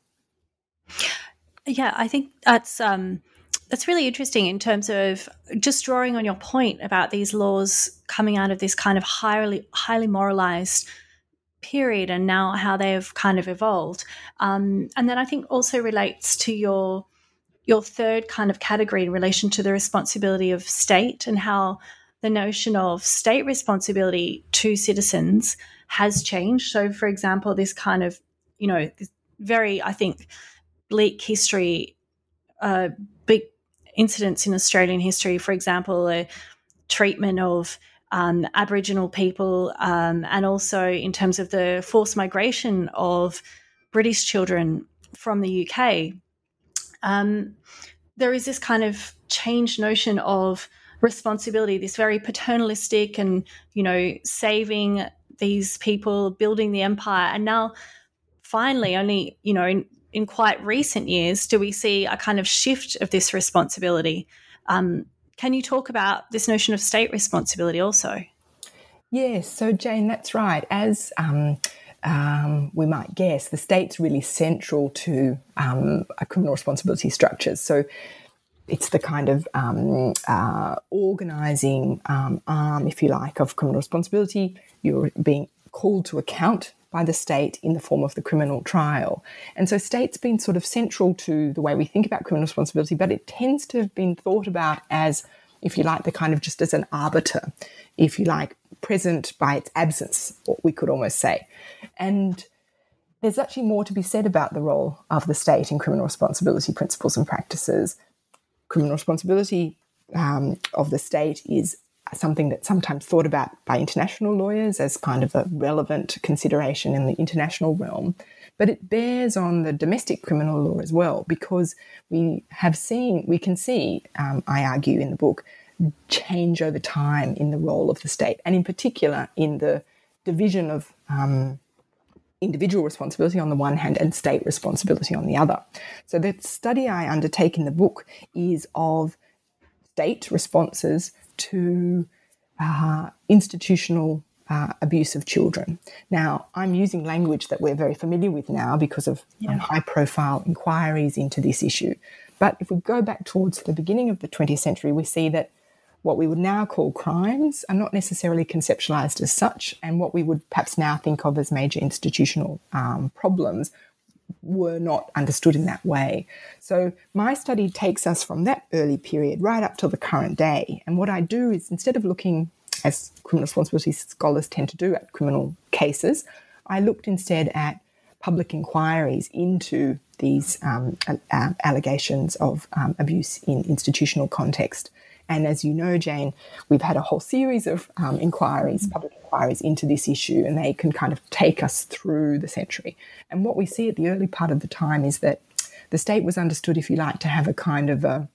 Yeah, I think that's um, that's really interesting in terms of just drawing on your point about these laws coming out of this kind of highly highly moralized period and now how they've kind of evolved. Um, and then I think also relates to your your third kind of category in relation to the responsibility of state and how the notion of state responsibility to citizens has changed. So, for example, this kind of, you know, this very, I think, bleak history, uh, big incidents in Australian history, for example, a treatment of Um, Aboriginal people, um, and also in terms of the forced migration of British children from the U K, um, there is this kind of changed notion of responsibility, this very paternalistic and, you know, saving these people, building the empire. And now finally, only, you know, in, in quite recent years, do we see a kind of shift of this responsibility. Um, Can you talk about this notion of state responsibility also? Yes, so Jane, that's right. As um, um, we might guess, the state's really central to um, a criminal responsibility structures. So it's the kind of um, uh, organising um, arm, if you like, of criminal responsibility. You're being called to account by the state in the form of the criminal trial. And so state's been sort of central to the way we think about criminal responsibility, but it tends to have been thought about as, if you like, the kind of just as an arbiter, if you like, present by its absence, we could almost say. And there's actually more to be said about the role of the state in criminal responsibility principles and practices. Criminal responsibility um, of the state is something that's sometimes thought about by international lawyers as kind of a relevant consideration in the international realm, but it bears on the domestic criminal law as well, because we have seen, we can see, um, I argue in the book, change over time in the role of the state, and in particular in the division of um, individual responsibility on the one hand and state responsibility on the other. So the study I undertake in the book is of state responses to uh, institutional uh, abuse of children. Now, I'm using language that we're very familiar with now because of yeah. um, high-profile inquiries into this issue. But if we go back towards the beginning of the twentieth century, we see that what we would now call crimes are not necessarily conceptualised as such, and what we would perhaps now think of as major institutional um, problems were not understood in that way. So my study takes us from that early period right up till the current day. And what I do is, instead of looking, as criminal responsibility scholars tend to do, at criminal cases, I looked instead at public inquiries into these um, uh, allegations of um, abuse in institutional context. And as you know, Jane, we've had a whole series of um, inquiries, public inquiries into this issue, and they can kind of take us through the century. And what we see at the early part of the time is that the state was understood, if you like, to have a kind of a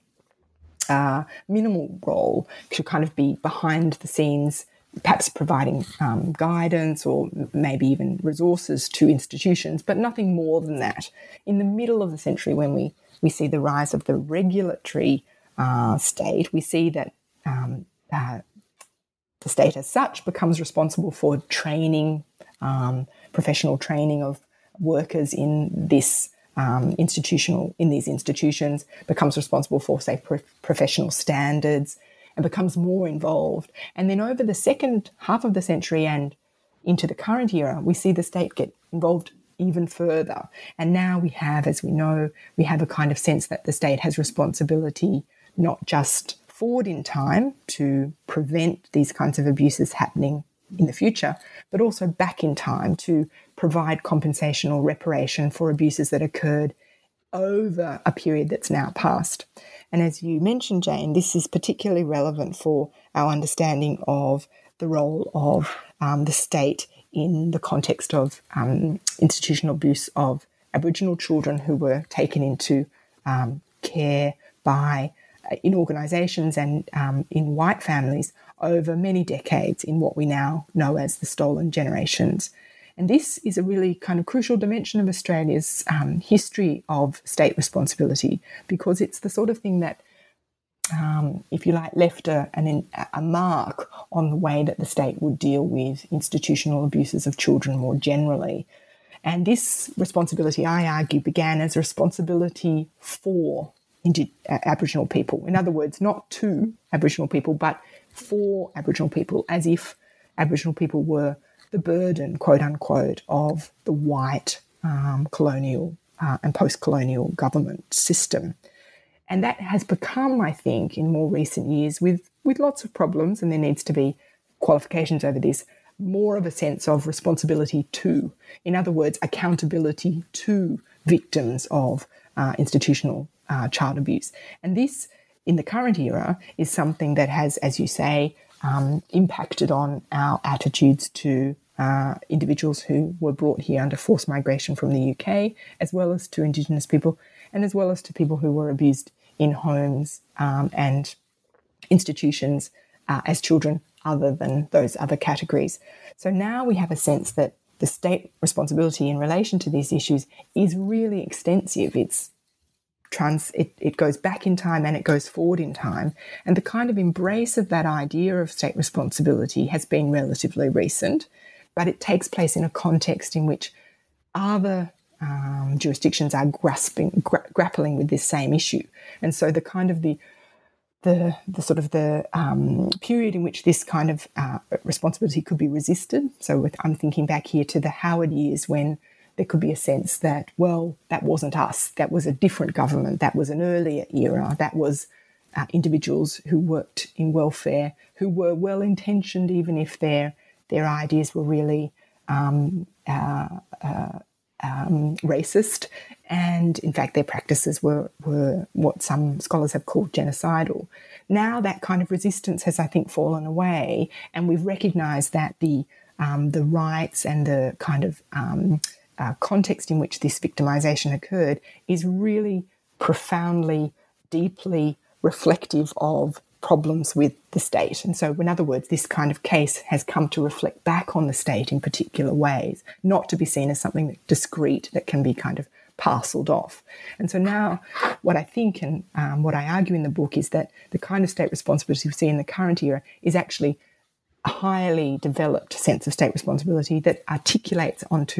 uh, minimal role, to kind of be behind the scenes, perhaps providing um, guidance or maybe even resources to institutions, but nothing more than that. In the middle of the century, when we, we see the rise of the regulatory uh, state, we see that um, uh, the state as such becomes responsible for training, um, professional training of workers in this um, institutional, in these institutions, becomes responsible for, say, pro- professional standards, and becomes more involved. And then over the second half of the century and into the current era, we see the state get involved even further. And now we have, as we know, we have a kind of sense that the state has responsibility not just forward in time to prevent these kinds of abuses happening in the future, but also back in time to provide compensation or reparation for abuses that occurred over a period that's now passed. And as you mentioned, Jane, this is particularly relevant for our understanding of the role of um, the state in the context of um, institutional abuse of Aboriginal children who were taken into um, care by uh, in organisations and um, in white families over many decades in what we now know as the stolen generations. And this is a really kind of crucial dimension of Australia's um, history of state responsibility, because it's the sort of thing that, um, if you like, left a, an, a mark on the way that the state would deal with institutional abuses of children more generally. And this responsibility, I argue, began as a responsibility for Indi- uh, Aboriginal people. In other words, not to Aboriginal people, but for Aboriginal people, as if Aboriginal people were the burden, quote unquote, of the white um, colonial uh, and post-colonial government system. And that has become, I think, in more recent years, with, with lots of problems, and there needs to be qualifications over this, more of a sense of responsibility to, in other words, accountability to victims of uh, institutional uh, child abuse. And this, in the current era, is something that has, as you say, um, impacted on our attitudes to uh, individuals who were brought here under forced migration from the U K, as well as to Indigenous people, and as well as to people who were abused in homes um, and institutions uh, as children other than those other categories. So now we have a sense that the state responsibility in relation to these issues is really extensive. It's trans, it, it goes back in time and it goes forward in time. And the kind of embrace of that idea of state responsibility has been relatively recent, but it takes place in a context in which other um, jurisdictions are grasping, gra- grappling with this same issue. And so the kind of the the the sort of the um, period in which this kind of uh, responsibility could be resisted. So with, I'm thinking back here to the Howard years, when there could be a sense that, well, that wasn't us, that was a different government, that was an earlier era, that was uh, individuals who worked in welfare, who were well-intentioned even if their their ideas were really um, uh, uh, um, racist, and in fact their practices were, were what some scholars have called genocidal. Now that kind of resistance has, I think, fallen away, and we've recognised that the um, the rights and the kind of um, uh, context in which this victimisation occurred is really profoundly, deeply reflective of problems with the state. And so, in other words, this kind of case has come to reflect back on the state in particular ways, not to be seen as something discrete that can be kind of parcelled off. And so now what I think and um, what I argue in the book is that the kind of state responsibility we see in the current era is actually a highly developed sense of state responsibility that articulates onto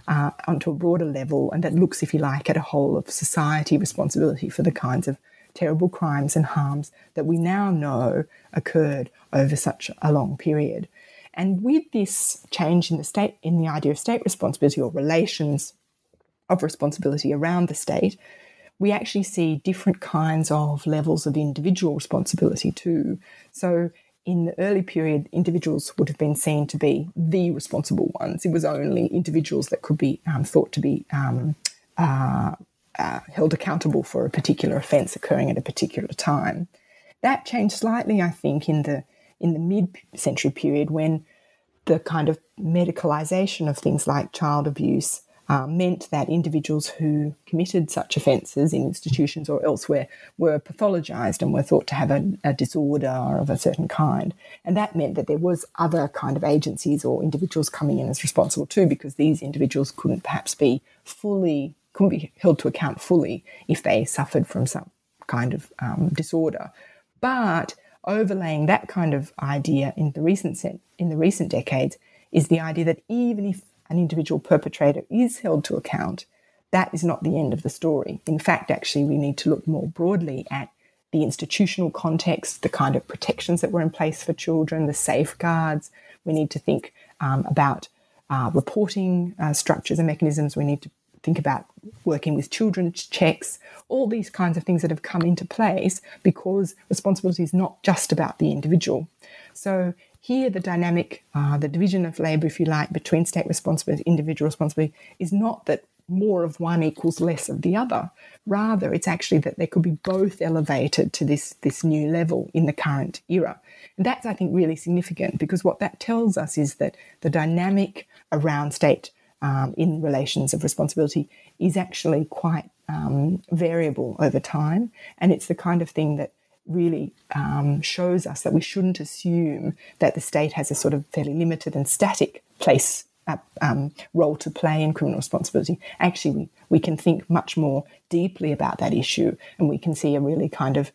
uh, onto a broader level, and that looks, if you like, at a whole of society responsibility for the kinds of terrible crimes and harms that we now know occurred over such a long period. And with this change in the state, in the idea of state responsibility or relations of responsibility around the state, we actually see different kinds of levels of individual responsibility too. So in the early period, individuals would have been seen to be the responsible ones. It was only individuals that could be um, thought to be um, uh, uh, held accountable for a particular offence occurring at a particular time. That changed slightly, I think, in the in the mid-century period, when the kind of medicalisation of things like child abuse Uh, meant that individuals who committed such offences in institutions or elsewhere were pathologised and were thought to have a, a disorder of a certain kind. And that meant that there was other kind of agencies or individuals coming in as responsible too, because these individuals couldn't perhaps be fully, couldn't be held to account fully if they suffered from some kind of um, disorder. But overlaying that kind of idea in the recent sen- in the recent decades is the idea that even if an individual perpetrator is held to account, that is not the end of the story. In fact, actually, we need to look more broadly at the institutional context, the kind of protections that were in place for children, the safeguards. We need to think um, about uh, reporting uh, structures and mechanisms. We need to think about working with children's checks, all these kinds of things that have come into place because responsibility is not just about the individual. So here, the dynamic, uh, the division of labour, if you like, between state responsibility and individual responsibility is not that more of one equals less of the other. Rather, it's actually that they could be both elevated to this, this new level in the current era. And that's, I think, really significant, because what that tells us is that the dynamic around state um, in relations of responsibility is actually quite um, variable over time. And it's the kind of thing that really um, shows us that we shouldn't assume that the state has a sort of fairly limited and static place, uh, um, role to play in criminal responsibility. Actually, we, we can think much more deeply about that issue, and we can see a really kind of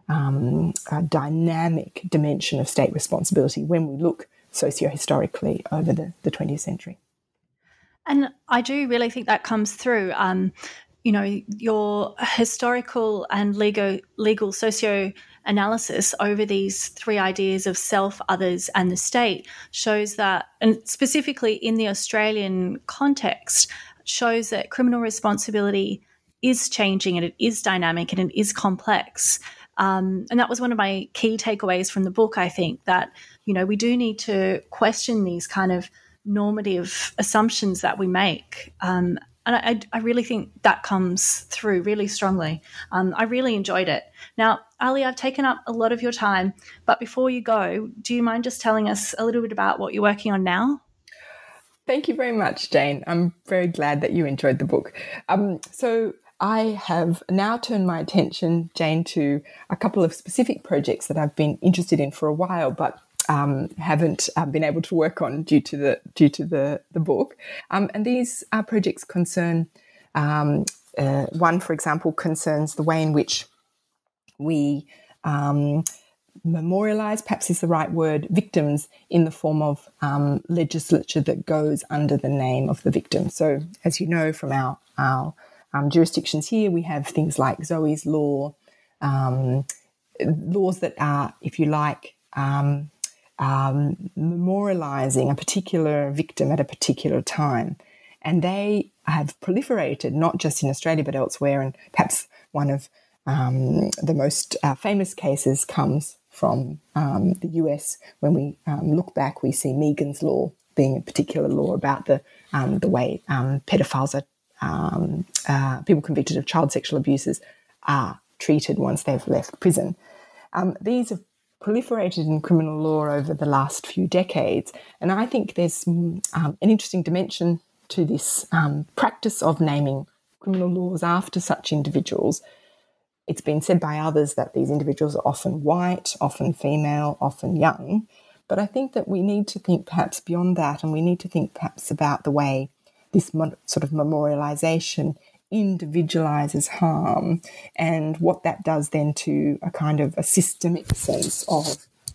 um, a dynamic dimension of state responsibility when we look socio-historically over the, the twentieth century. And I do really think that comes through. Um, you know, your historical and legal, legal socio-analysis over these three ideas of self, others, and the state shows that, and specifically in the Australian context, shows that criminal responsibility is changing and it is dynamic and it is complex. Um, and that was one of my key takeaways from the book, I think, that, you know, we do need to question these kind of normative assumptions that we make. Um, And I, I really think that comes through really strongly. Um, I really enjoyed it. Now, Ali, I've taken up a lot of your time, but before you go, do you mind just telling us a little bit about what you're working on now? Thank you very much, Jane. I'm very glad that you enjoyed the book. Um, so I have now turned my attention, Jane, to a couple of specific projects that I've been interested in for a while, but Um, haven't uh, been able to work on due to the due to the the book, um, and these uh, projects concern um, uh, one, for example, concerns the way in which we um, memorialise, perhaps is the right word, victims in the form of um, legislature that goes under the name of the victim. So, as you know from our our um, jurisdictions here, we have things like Zoe's law, um, laws that are, if you like, um, Um, memorialising a particular victim at a particular time. And they have proliferated not just in Australia but elsewhere, and perhaps one of um, the most uh, famous cases comes from um, the U S. When we um, look back, we see Megan's Law being a particular law about the, um, the way um, pedophiles are, um, uh, people convicted of child sexual abuses are treated once they've left prison. Um, these have proliferated in criminal law over the last few decades. And I think there's um, an interesting dimension to this um, practice of naming criminal laws after such individuals. It's been said by others that these individuals are often white, often female, often young. But I think that we need to think perhaps beyond that, and we need to think perhaps about the way this sort of memorialisation individualizes harm and what that does then to a kind of a systemic sense of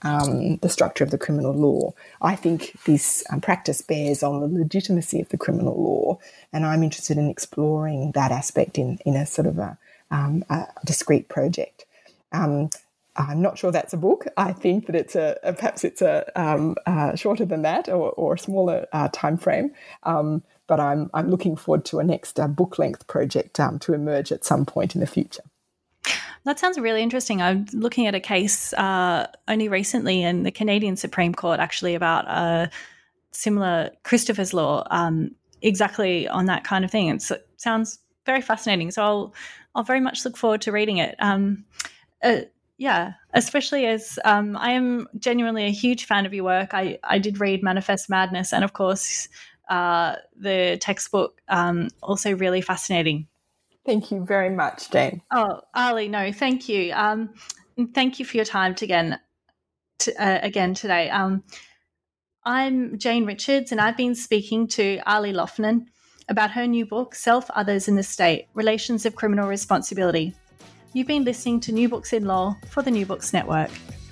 um, the structure of the criminal law. I think this um, practice bears on the legitimacy of the criminal law, and I'm interested in exploring that aspect in, in a sort of a, um, a discrete project. Um, I'm not sure that's a book. I think that it's a, a perhaps it's a um, uh, shorter than that, or, or a smaller uh, time frame. Um, but I'm I'm looking forward to a next uh, book length project um, to emerge at some point in the future. That sounds really interesting. I'm looking at a case uh, only recently in the Canadian Supreme Court, actually, about a similar Christopher's Law, um, exactly on that kind of thing. It's, it sounds very fascinating. So I'll I'll very much look forward to reading it. Um, uh, Yeah, especially as um, I am genuinely a huge fan of your work. I, I did read Manifest Madness, and of course uh, the textbook, um, also really fascinating. Thank you very much, Jane. Oh, Ali, no, thank you. Um, thank you for your time to again, to, uh, again today. Um, I'm Jane Richards, and I've been speaking to Ali Loughnan about her new book, Self, Others and the State, Relations of Criminal Responsibility. You've been listening to New Books in Law for the New Books Network.